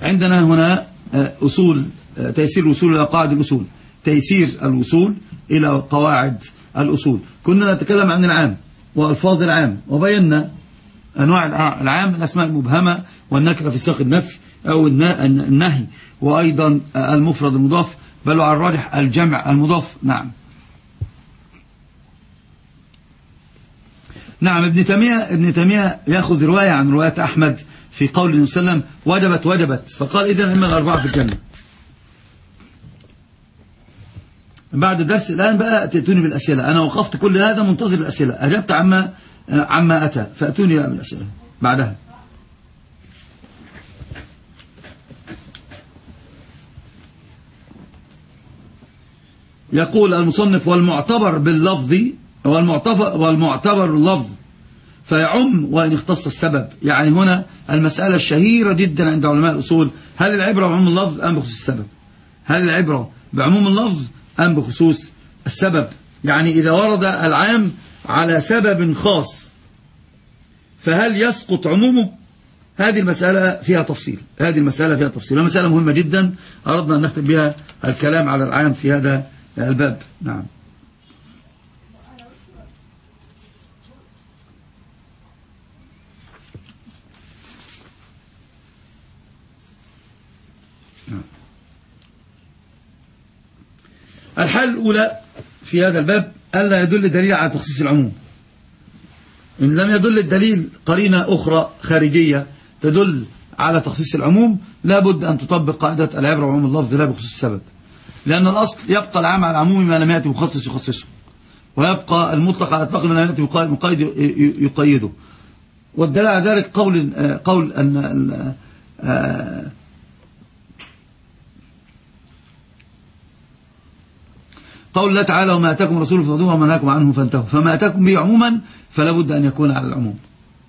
عندنا هنا أصول تيسير الوصول إلى قواعد الأصول، تيسير الوصول إلى قواعد الأصول. كنا نتكلم عن العام وألفاظ العام، وبينا أنواع العام: الأسماء المبهمة والنكرة في سياق النفي أو النهي، وأيضا المفرد المضاف، بل على الراجح الجمع المضاف. نعم. ابن تيمية يأخذ رواية عن رواية أحمد في قول النبي صلى الله عليه وسلم وجبت، فقال إذن إما الأربعة في الجنة. بعد الدرس الآن بقى تأتوني بالأسئلة، أنا وقفت كل هذا منتظر الأسئلة، أجبت عما أتى، فأتوني بقى بالأسئلة بعدها. يقول المصنف: والمعتبر باللفظ والمعتبر اللفظ فيعم وإن اختص السبب. يعني هنا المسألة الشهيرة جدا عند علماء الأصول: هل العبرة بعموم اللفظ أم بخصوص السبب؟ هل العبرة بعموم اللفظ أم بخصوص السبب؟ يعني إذا ورد العام على سبب خاص فهل يسقط عمومه؟ هذه المسألة فيها تفصيل، ومسألة مهمة جدا أردنا أن نختم بها الكلام على العام في هذا الباب. نعم. الحالة الأولى في هذا الباب: ألا يدل الدليل على تخصيص العموم. إن لم يدل الدليل قرينة أخرى خارجية تدل على تخصيص العموم، لا بد أن تطبق قاعدة العبرة بعموم اللفظ لا بخصوص السبب، لأن الأصل يبقى العام على العموم ما لم يأتي مخصص يخصصه، ويبقى المطلق على الإطلاق ما لم يأتي مقيد يقيده. والدليل على ذلك قول أن قول الله تعالى: وما أتاكم الرسول فخذوه وما نهاكم عنه فانتهوا. فما أتاكم به عموما فلا بد أن يكون على العموم.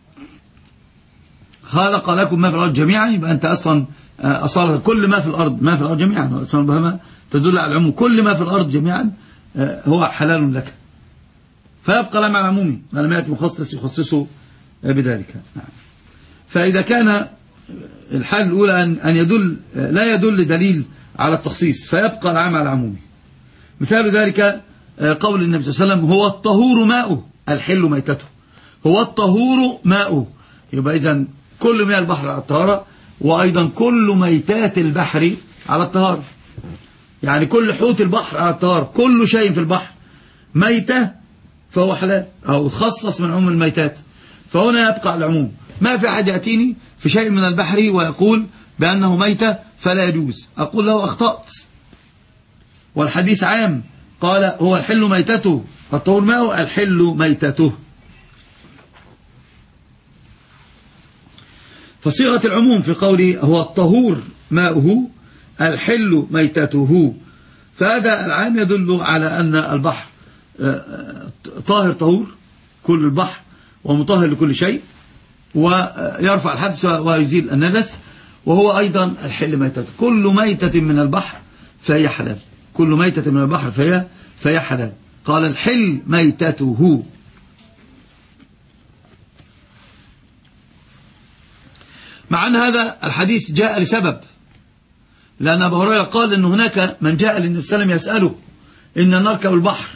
خلق لكم ما في الأرض جميعا، يبقى أنت أصلا كل ما في الأرض جميعا، والأسماء المبهمة تدل على العموم، كل ما في الأرض جميعا هو حلال لك، فيبقى لا مع العموم ما لم يأتي مخصص يخصصه بذلك. فإذا كان الحالة الأولى أن لا يدل دليل على التخصيص فيبقى العام على العموم. مثال ذلك قول النبي صلى الله عليه وسلم: هو الطهور ماؤه الحل ميتته. هو الطهور ماؤه، يبقى إذن كل مياه البحر على الطهارة، وأيضا كل ميتات البحر على الطهارة. يعني كل حوت البحر على الطهارة، كل شيء في البحر ميتة فهو حلال أو خصص من عموم الميتات، فهنا يبقى العموم. ما في أحد يأتيني في شيء من البحر ويقول بأنه ميتة فلا يجوز، أقول له أخطأت، والحديث عام، قال: هو الحل ميتته، الطهور ماؤه الحل ميتته. فصيغة العموم في قوله هو الطهور ماؤه الحل ميتته، فهذا العام يدل على أن البحر طاهر طهور، كل البحر ومطهر لكل شيء، ويرفع الحدث ويزيل النجس، وهو أيضا الحل ميتته. كل ميتة من البحر فهي حلال، كل ميتة من البحر فهي حلال. قال: الحل ميتته. مع أن هذا الحديث جاء لسبب، لأن أبو هريرة قال أن هناك من جاء للنبي صلى الله عليه وسلم يسأله: إن نركب البحر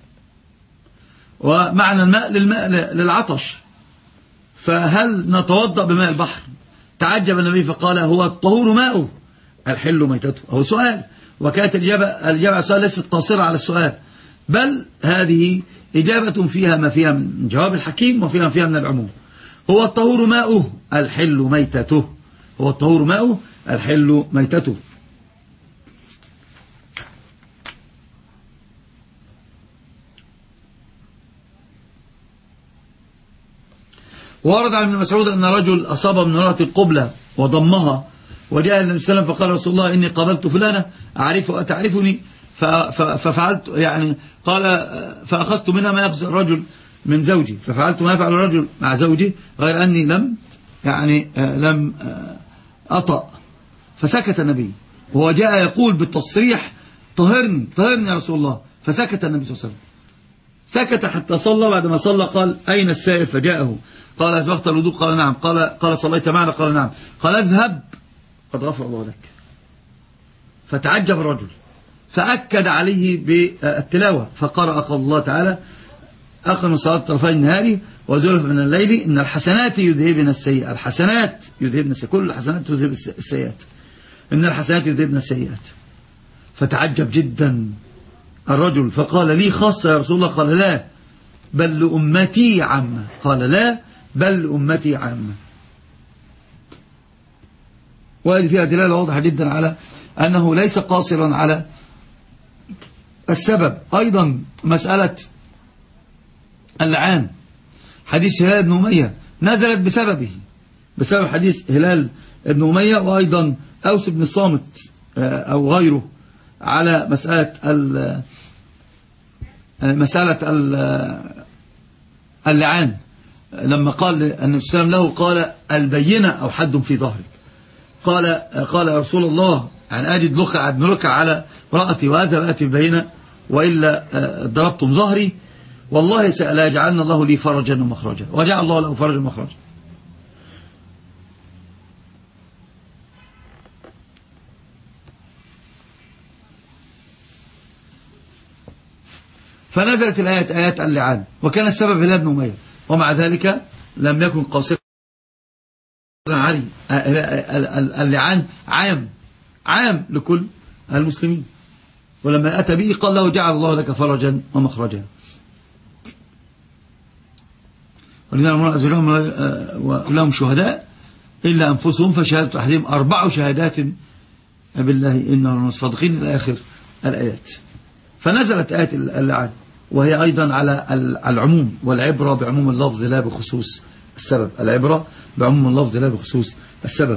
ومعنى الماء للعطش، فهل نتوضأ بماء البحر؟ تعجب النبي فقال: هو الطهور ماؤه الحل ميتته. هو سؤال، وكانت الإجابة على السؤال ليست قاصرة على السؤال، بل هذه إجابة فيها ما فيها من جواب الحكيم وفيها ما فيها من العموم. هو الطهور ماؤه الحل ميتته، هو الطهور ماؤه الحل ميتته. ورد عن ابن مسعود أن رجل أصاب من امرأة القبلة وضمها، وجاء النبي صلى الله عليه وسلم فقال: رسول الله إني قابلت فلانة أعرفه أتعرفني؟ ففعلت، يعني قال: فأخذت منها ما يأخذ الرجل من زوجي، ففعلت ما يفعل الرجل مع زوجي، غير أني لم أطأ. فسكت النبي، وهو جاء يقول بالتصريح: طهرني يا رسول الله. فسكت النبي صلى الله عليه وسلم، سكت حتى صلى. بعد ما صلى قال: أين السائل؟ فجاءه قال: أسبغت الوضوء؟ قال: نعم. قال: صليت معنا؟ قال: نعم. قال: اذهب قد غفر الله لك. فتعجب الرجل فأكد عليه بالتلاوة فقرأ قول الله تعالى أقم الصلاة طرفي النهار وزلفا من الليل إن الحسنات يذهبن السيئات. الحسنات يذهبن السيئات، كل الحسنات تذهب السيئات، إن الحسنات يذهبن السيئات. فتعجب جدا الرجل فقال لي خاصة يا رسول الله؟ قال لا بل لأمتي عامة. قال لا بل لأمتي عامة. وهذه فيها دلالة واضحة جدا على أنه ليس قاصرا على السبب. أيضا مسألة اللعان، حديث هلال بن أمية نزلت بسببه، بسبب حديث هلال بن أمية، وأيضا أوس بن الصامت أو غيره على مسألة اللعان، لما قال النبي صلى الله عليه وسلم له قال البينة أو حد في ظهرك. قال يا رسول الله يعني أجد ابن لقع على امرأتي وأذهب أتي ببينة وإلا ضربتم ظهري، والله لا يجعلنا الله لي فرجا ومخرجا. وجعل الله له فرجا ومخرجا. فنزلت الآيات آيات اللعان، وكان السبب هلال بن أمية، ومع ذلك لم يكن قاصرا علي. اللعان عام لكل المسلمين، ولما أتى به قال له جعل الله لك فرجا ومخرجا. ولذلك المرأة أزواجهم وكلهم شهداء إلا أنفسهم فشهادة أحدهم 4 شهادات بالله إنه من الصادقين إلى آخر الآيات. فنزلت آية اللعان، وهي أيضا على العموم، والعبرة بعموم اللفظ لا بخصوص السبب. العبرة بعموم اللفظ لا بخصوص السبب.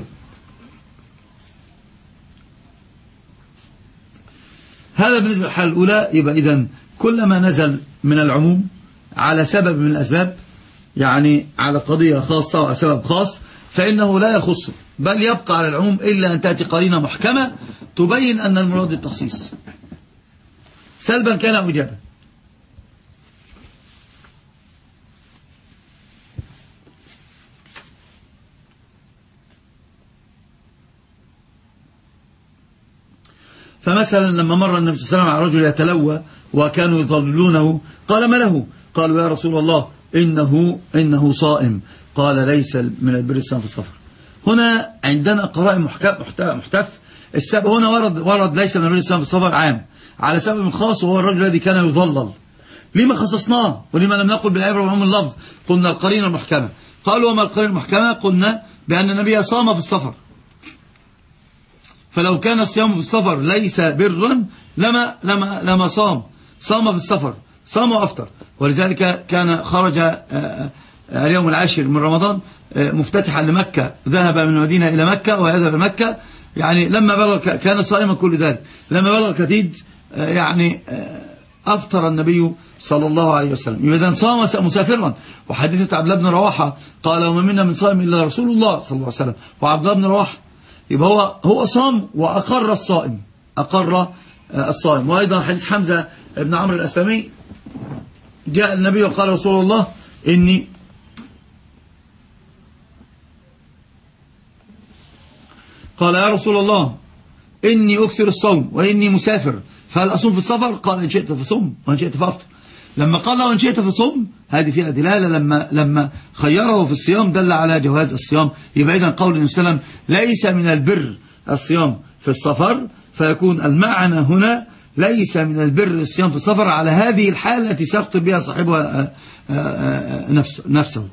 هذا بالنسبة للحالة الأولى. يبقى إذن كل ما نزل من العموم على سبب من الأسباب، يعني على قضية خاصة وعلى سبب خاص، فإنه لا يخص بل يبقى على العموم إلا أن تأتي قرينة محكمة تبين أن المراد التخصيص سلبا كان أو إيجابا. فمثلا لما مر النبي صلى الله عليه وسلم على رجل يتلوى وكانوا يضللونه قال ما له؟ قالوا يا رسول الله إنه صائم. قال ليس من البر الصيام في السفر. هنا عندنا قرائن محتف. السبب هنا ورد ليس من البر الصيام في السفر عام على سبب خاص، وهو الرجل الذي كان يضلل. لما خصصناه ولما لم نقل بالعبرة وعموم اللفظ؟ قلنا القرينة المحكمة. قالوا وما القرينة المحكمة؟ قلنا بأن النبي صام في السفر، فلو كان الصيام في السفر ليس برا لما صام في السفر، صام وأفطر. ولذلك كان خرج اليوم العاشر من رمضان مفتتحا لمكة، ذهب من المدينة إلى مكة ويذهب إلى مكة، يعني لما بلغ كان صائما كل ذلك. لما بلغ الكتيد يعني أفطر النبي صلى الله عليه وسلم. إذن صام مسافرا. وحديثة عبد الله بن رواحة قال وما منا من صائم إلا رسول الله صلى الله عليه وسلم وعبد الله بن رواحة. يبقى هو صام وأقر الصائم. وأيضا حديث حمزة بن عمرو الأسلمي جاء النبي وقال رسول الله قال يا رسول الله إني أكثر الصوم وإني مسافر فهل أصوم في السفر؟ قال إن شئت فصوم وإن شئت فأفطر. لما قال له إن شئت فصوم هذه فيها دلالة، لما خيره في الصيام دل على جواز الصيام. يبقى إذن قول النبي صلى الله عليه وسلم ليس من البر الصيام في السفر، فيكون المعنى هنا ليس من البر الصيام في السفر على هذه الحالة التي سيخطب بها صاحبها نفسه.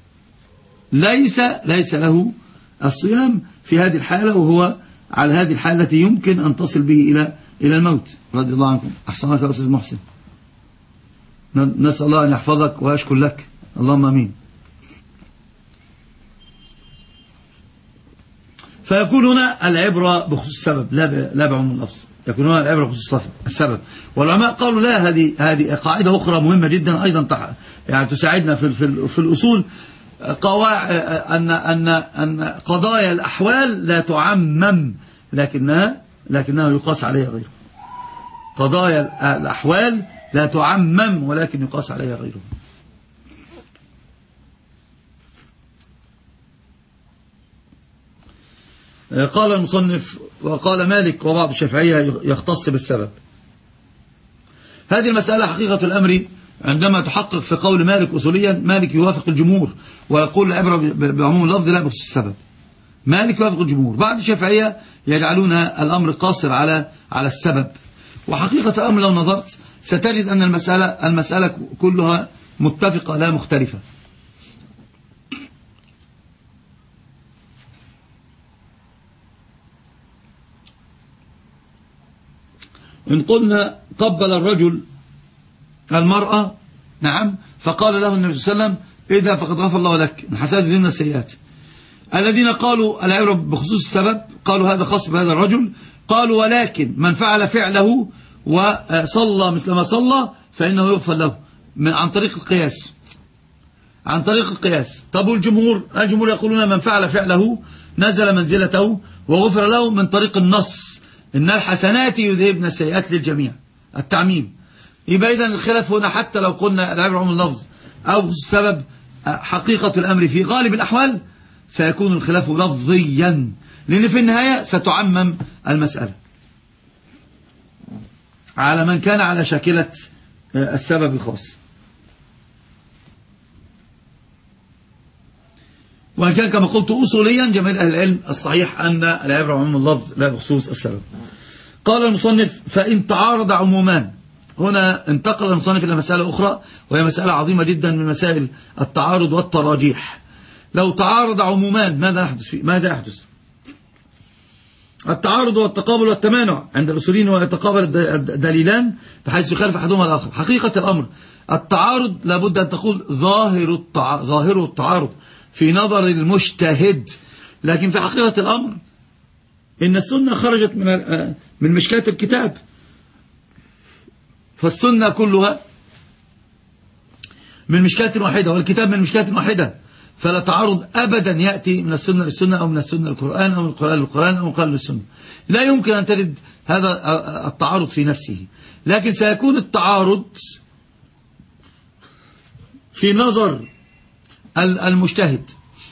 ليس له الصيام في هذه الحالة، وهو على هذه الحالة التي يمكن أن تصل به إلى الموت. رضي الله عنكم. أحسنك يا أستاذ محسن، نسأل الله أن يحفظك ويشكر لك، اللهم أمين. فيكون هنا العبرة بخصوص السبب لا بعموم اللفظ، يكون هنا العبرة بخصوص السبب. والعلماء قالوا لا، هذه قاعدة أخرى مهمة جدا أيضا يعني تساعدنا في الأصول. أن قضايا الأحوال لا تعمم لكنها يقاس عليها غيره. قضايا الأحوال لا تعمم ولكن يقاس عليها غيره. قال المصنف وقال مالك وبعض الشافعية يختص بالسبب. هذه المسألة حقيقة الأمر عندما تحقق في قول مالك أصوليا، مالك يوافق الجمهور ويقول العبرة بعموم اللفظ لا بخصوص السبب. مالك يوافق الجمهور. بعض الشافعية يجعلون الأمر قاصر على السبب. وحقيقة الأمر لو نظرت ستجد أن المسألة كلها متفقة لا مختلفة. إن قلنا قبل الرجل المرأة، نعم، فقال له النبي صلى الله عليه وسلم إذا فقد غفر الله لك من حسنات ذنب السيئات. الذين قالوا العبرة بخصوص السبب قالوا هذا خاص بهذا الرجل. قالوا ولكن من فعل فعله وصلى مثل ما صلى فإنه يغفر له عن طريق القياس. عن طريق القياس. طب الجمهور يقولون من فعل فعله نزل منزلته وغفر له من طريق النص إن الحسنات يذهبن السيئات للجميع، التعميم. يبقى إذن الخلاف هنا حتى لو قلنا العبرة عن اللفظ أو السبب، حقيقة الأمر في غالب الأحوال سيكون الخلاف لفظيا، لأن في النهاية ستعمم المسألة على من كان على شاكلة السبب الخاص. وإن كان كما قلت أصوليا جميع أهل العلم الصحيح أن العبرة عموم اللفظ لا بخصوص السبب. قال المصنف فإن تعارض عمومان. هنا انتقل المصنف إلى مسألة أخرى وهي مسألة عظيمة جدا من مسائل التعارض والتراجيح. لو تعارض عمومان ماذا يحدث؟ التعارض والتقابل والتمانع عند الأصوليين ويتقابل الدليلان بحيث يخالف أحدهما الآخر. حقيقة الأمر التعارض لابد أن تقول ظاهر التعارض في نظر المجتهد، لكن في حقيقة الأمر إن السنة خرجت من مشكاة الكتاب، فالسنة كلها من مشكاة واحدة والكتاب من مشكاة واحدة، فلا تعارض أبدا يأتي من السنة للسنة أو من السنة للقرآن أو من القرآن للقرآن أو من القرآن للسنة. لا يمكن أن ترد هذا التعارض في نفسه، لكن سيكون التعارض في نظر المجتهد.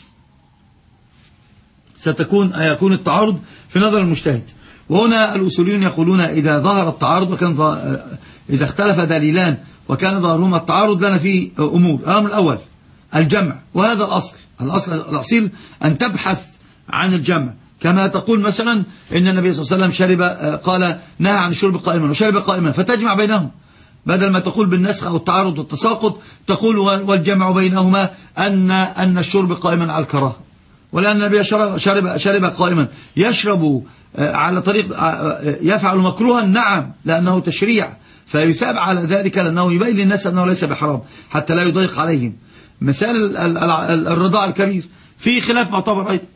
يكون التعارض في نظر المجتهد. وهنا الأصوليون يقولون إذا ظهر التعارض إذا اختلف دليلان وكان ظاهرهما التعارض لنا فيه أمور. الأمر الأول الجمع، وهذا الأصيل أن تبحث عن الجمع، كما تقول مثلا إن النبي صلى الله عليه وسلم شرب، قال نهى عن الشرب قائما وشرب قائما، فتجمع بينهم بدل ما تقول بالنسخ أو التعارض والتساقط، تقول والجمع بينهما أن الشرب قائما على الكراهة، ولأن النبي شرب قائما. يشرب على طريق يفعل مكروها، نعم، لأنه تشريع، فيثاب على ذلك لأنه يبين للناس أنه ليس بحرام حتى لا يضيق عليهم. مثال الرضاع الكبير في خلاف معتبر أيضا،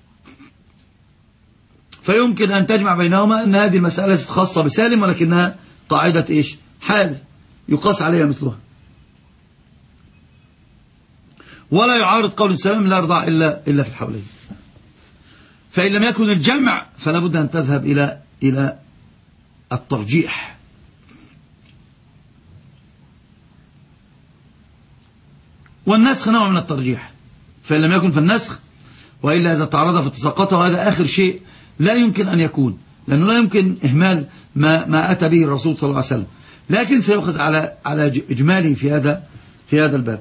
فيمكن أن تجمع بينهما أن هذه المسألة ليست خاصة بسالم ولكنها قاعدة إيش؟ حال يقاس عليها مثلها. ولا يعارض قول سلام لا يرضع إلا في الحولين. فإن لم يكن الجمع فلا بد أن تذهب إلى الترجيح. والنسخ نوع من الترجيح، فإن لم يكن فالنسخ، وإلا إذا تعرض فتساقطه، وهذا آخر شيء لا يمكن أن يكون، لأنه لا يمكن إهمال ما أتى به الرسول صلى الله عليه وسلم، لكن سيؤخذ على إجماله في هذا الباب.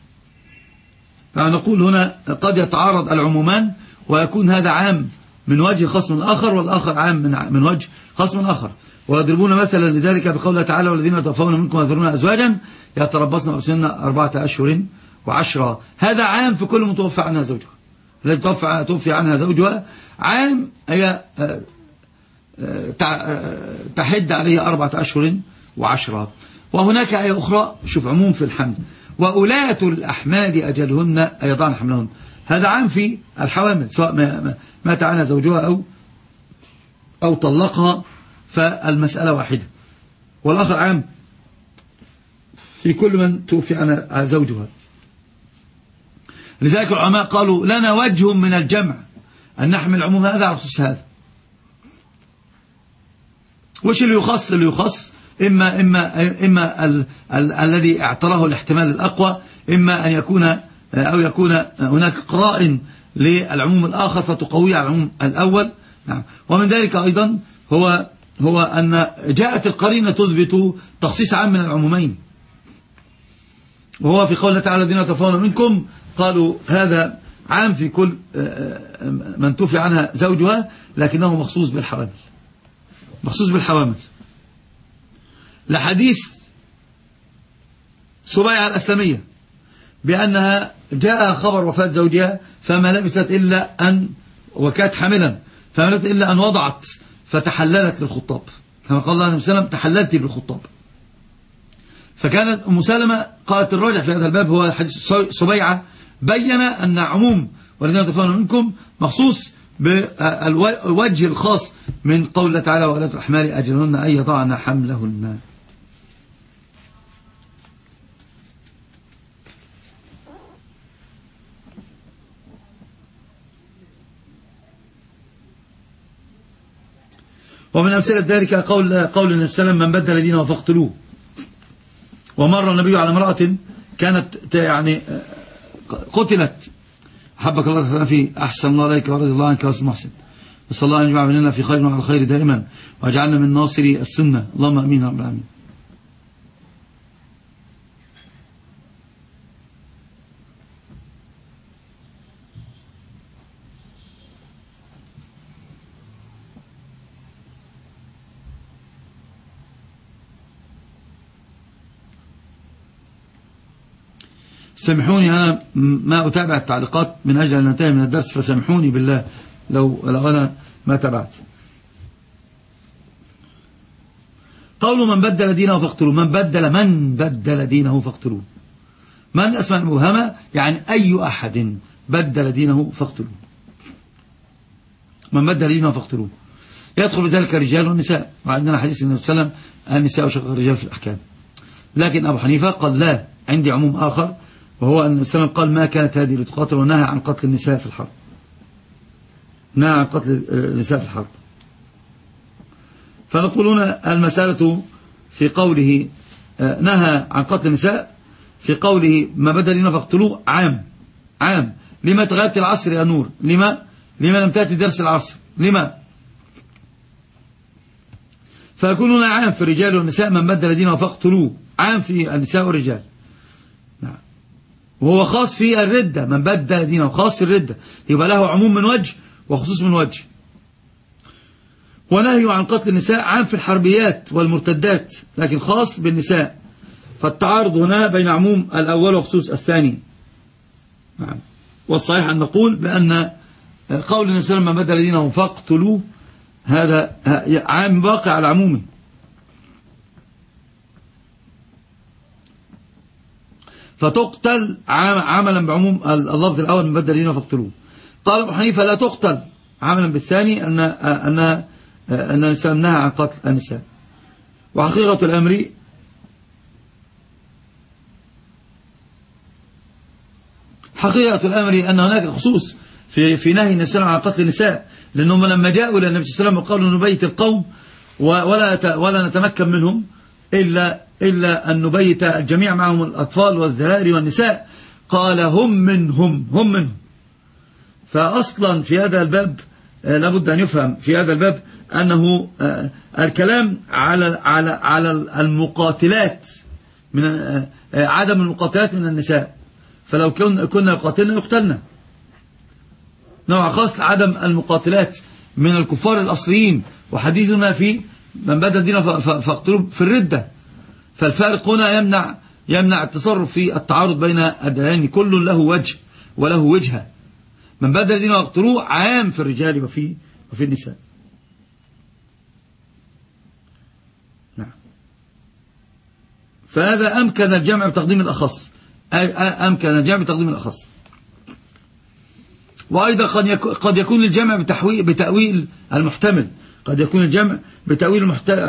فنقول هنا قد يتعارض العمومان ويكون هذا عام من وجه خصم آخر والآخر عام من وجه خصم آخر. ويضربون مثلا لذلك بقوله تعالى والذين يتوفون منكم ويذرون أزواجا يتربصن بأنفسهن 4 أشهر و10. هذا عام في كل متوفى عنها زوجها، التي توفي عنها زوجها عام، هي تحد عليه 4 أشهر و10. وهناك آية أخرى، شوف عموم في الحمل، وأولاة الأحمال أجلهن أن يضعن حملهن. هذا عام في الحوامل سواء مات عنها زوجها أو طلقها، فالمسألة واحدة. والآخر عام في كل من توفي عنها زوجها. لذلك العلماء قالوا لنا وجه من الجمع أن نحمل عموم هذا على خصوص هذا. وش اللي يخص إما الذي اعتراه الاحتمال الأقوى، إما أن يكون أو يكون هناك قرائن للعموم الآخر فتقويه على العموم الأول. نعم. ومن ذلك أيضا هو أن جاءت القرينة تثبت تخصيص عام من العمومين، وهو في قول الله تعالى الذين يتوفون منكم قالوا هذا عام في كل من توفي عنها زوجها، لكنه مخصوص بالحوامل، مخصوص بالحوامل، لحديث سبيعة الأسلمية بأنها جاء خبر وفاة زوجها فما لبثت إلا أن وكانت حاملا فما لبثت إلا أن وضعت فتحللت للخطاب، كما قال الله عليه وسلم تحللت بالخطاب. فكانت أم سلمة قالت الراجع في هذا الباب هو حديث سبيعة بين أن عموم والذين يتوفون منكم مخصوص بالوجه الخاص من قول الله تعالى وأولاة الأحمال أجلهن أن يضعن حملهن. ومن أمثلة ذلك قول النبي صلى الله عليه وسلم من بدل دينه فاقتلوه. ومر النبي على امرأة كانت يعني قتلت، حبك الله تعالى في أحسن الله عليك ورضي الله عنك واسم محسن، نسأل الله أن يجمع بيننا في خير وعلى الخير دائما واجعلنا من ناصري السنة، اللهم أمين يا رب العالمين. سامحوني أنا ما أتابع التعليقات من أجل أن ننتهي من الدرس، فسامحوني بالله لو أنا ما تابعت. قول من بدل دينه فاقتلوه، من بدل دينه فاقتلوه، من أسمع المبهمة يعني أي أحد بدل دينه فاقتلوه، من بدل دينه فاقتلوه، يدخل بذلك الرجال والنساء، وعندنا حديث النبي صلى الله عليه وسلم النساء وشق الرجال في الأحكام. لكن أبو حنيفة قال لا، عندي عموم آخر، وهو أن النبي صلى الله عليه وسلم قال ما كانت هذه لتقاتل، ونهى عن قتل النساء في الحرب، نهى عن قتل النساء في الحرب. فنقولون المسألة في قوله نهى عن قتل النساء، في قوله ما بدل دينه فاقتلوه عام. لما تغيبت العصر يا نور؟ لما لم تأتي درس العصر؟ لما؟ فيكون هنا عام في الرجال والنساء، من بدل دينه فاقتلوه، عام في النساء والرجال. نعم. وهو خاص في الردة، من بدل دينه خاص في الردة، يبقى له عموم من وجه وخصوص من وجه. ونهي عن قتل النساء عام في الحربيات والمرتدات، لكن خاص بالنساء، فالتعارض هنا بين عموم الأول وخصوص الثاني. نعم. والصحيح أن نقول بأن قول النبي صلى الله عليه وسلم من بدل دينه فاقتلوه هذا عام باقي على عمومه. فتقتل عملا بعموم اللفظ الأول من بدل دينه فاقتلوه. قال أبو حنيفة لا تقتل عملا بالثاني أن الإنسان نهى عن قتل النساء. وحقيقة الأمر أن هناك خصوص في نهي النبي صلى الله عليه وسلم عن قتل النساء، لأنهم لما جاءوا إلى النبي صلى الله عليه وسلم وقالوا نبيت القوم ولا نتمكن منهم إلا أن نبيت الجميع معهم الأطفال والذراري والنساء، قال هم منهم. فأصلا في هذا الباب لابد أن يفهم في هذا الباب أنه الكلام على المقاتلات، من عدم المقاتلات من النساء، فلو كنا يقاتلنا يقتلنا. نوع خاص لعدم المقاتلات من الكفار الأصليين، وحديثنا في من بدل دينه فاقتلوه في الردة. فالفارق هنا يمنع التصرف في التعارض بين الدلالين، كل له وجه وله وجهة. من بدل دينه فاقتلوه عام في الرجال وفي النساء. نعم. فهذا أمكن الجمع بتقديم الأخص، وأيضا قد يكون الجمع بتأويل المحتمل، قد يكون الجمع بتأويل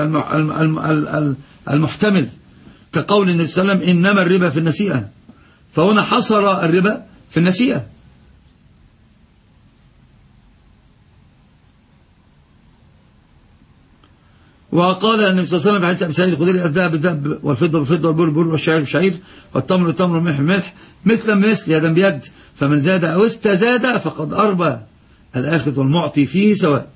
المحتمل، كقول النبي صلى الله عليه وسلم إنما الربا في النسيئة، فهنا حصر الربا في النسيئة. وقال النبي صلى الله عليه وسلم في حديث أبي سعيد الخدري الذهب بالذهب والفضة بالفضة والبر بالبر والشعير بالشعير والتمر بالتمر والملح بالملح مثلا بمثل يدا بيد فمن زاد أو استزاد فقد أربى، الآخذ والمعطي فيه سواء.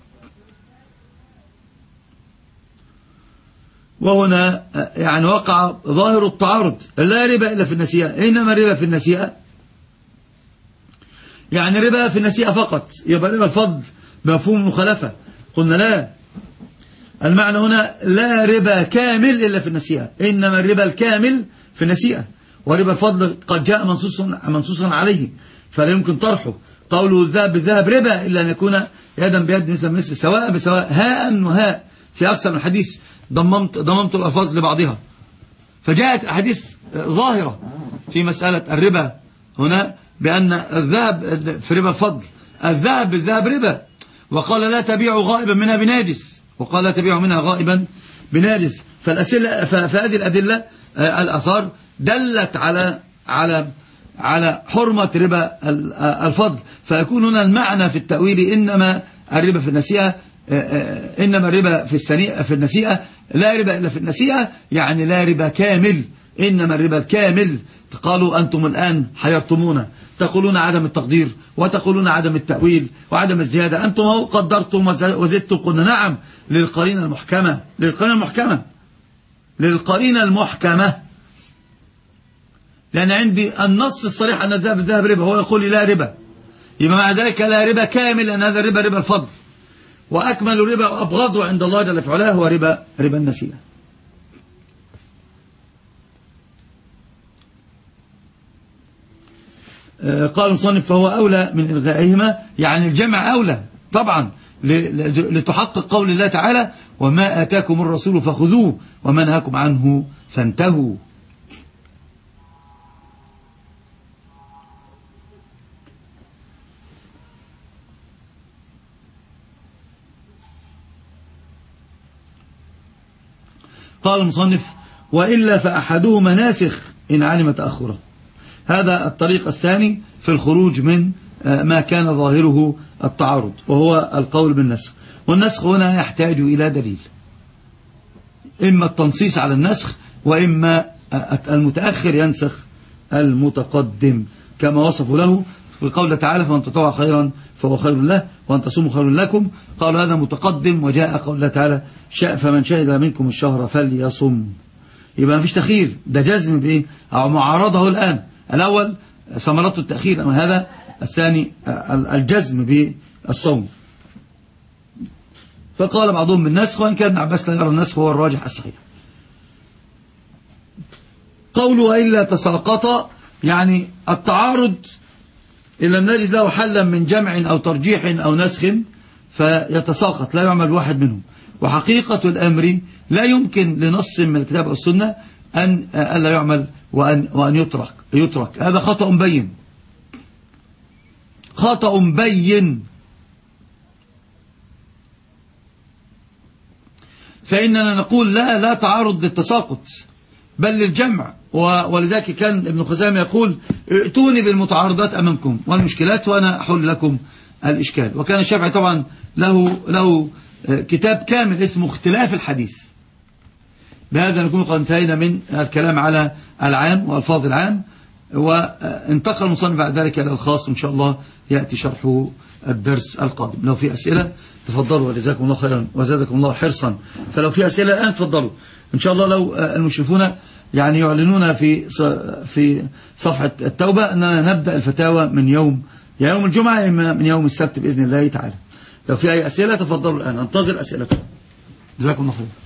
وهنا يعني وقع ظاهر التعارض، لا ربا إلا في النسيئة. إنما ربا في النسيئة يعني ربا في النسيئة فقط، يبقى ربا الفضل بمفهوم المخالفة. قلنا لا، المعنى هنا لا ربا كامل إلا في النسيئة، إنما الربا الكامل في النسيئة. وربا الفضل قد جاء منصوصا عليه فلا يمكن طرحه. قوله الذهب بالذهب ربا إلا أن يكون يدا بيد مثل سواء بسواء، هاء وهاء. في أكثر من حديث ضممت الألفاظ لبعضها، فجاءت أحاديث ظاهرة في مسألة الربا هنا بأن الذهب في ربا الفضل الذهب بالذهب ربا. وقال لا تبيع غائبا منها بناجس، وقال لا تبيع منها غائبا بناجس. فهذه الأدلة الآثار دلت على حرمة ربا الفضل. فيكون هنا المعنى في التأويل إنما الربا في النسيئة، إنما الربا في النسيئة لا ربا إلا في النسيئة، يعني لا ربا كامل. إنما الربا الكامل. قالوا أنتم الآن حيرتمونا، تقولون عدم التقدير وتقولون عدم التأويل وعدم الزيادة، أنتم هو قدرتم وزدتم. قلنا نعم، للقرينة المحكمة، لأن عندي النص الصريح أن الذهب بالذهب ربا، هو يقول لي لا ربا، يبقى مع ذلك لا ربا كامل، لأن هذا الربا ربا الفضل. وأكمل ربا وأبغضه عند الله جل في علاه هو ربا النسيئة. قال المصنف فهو أولى من إلغائهما، يعني الجمع أولى طبعا لتحقق قول الله تعالى وما آتاكم الرسول فخذوه وما نهاكم عنه فانتهوا. قال المصنف وإلا فأحدهما ناسخ إن علم تأخره. هذا الطريق الثاني في الخروج من ما كان ظاهره التعارض، وهو القول بالنسخ. والنسخ هنا يحتاج إلى دليل، إما التنصيص على النسخ، وإما المتأخر ينسخ المتقدم كما وصفوا له في قوله تعالى فمن تطوع خيرا فهو خير له وأن تصوموا خير لكم. قالوا هذا متقدم، وجاء قول الله تعالى فمن شهد منكم الشهر فليصم. يبقى مفيش تأخير، ده جزم بإيه أو معارضه الآن. الأول ثمرته التأخير، أما هذا الثاني الجزم بالصوم. فقال بعضهم بالنسخ، وإن كان ابن عباس لا يرى النسخ هو الراجح الصحيح. قوله إلا تساقط، يعني التعارض إن لم نجد له حلا من جمع أو ترجيح أو نسخ فيتساقط، لا يعمل واحد منهم. وحقيقة الأمر لا يمكن لنص من الكتاب والسنة أن لا يعمل وأن يترك. هذا خطأ بين. فإننا نقول لا تعارض للتساقط بل للجمع. ولذلك كان ابن خزامة يقول ائتوني بالمتعارضات أمامكم والمشكلات وأنا أحل لكم الإشكال. وكان الشافعي طبعا له كتاب كامل اسمه اختلاف الحديث. بهذا نكون قد انتهينا من الكلام على العام وألفاظ العام، وانتقل المصنف بعد ذلك إلى الخاص، وإن شاء الله يأتي شرحه الدرس القادم. لو في أسئلة تفضلوا، وجزاكم الله خيرا وزادكم الله حرصا. فلو في أسئلة الآن تفضلوا إن شاء الله. لو المشرفون يعني يعلنون في صفحة التوبة أننا نبدأ الفتاوى من يوم الجمعة إما من يوم السبت بإذن الله تعالى. لو في أي أسئلة تفضلوا الآن، انتظر أسئلتكم. جزاكم الله خيرا.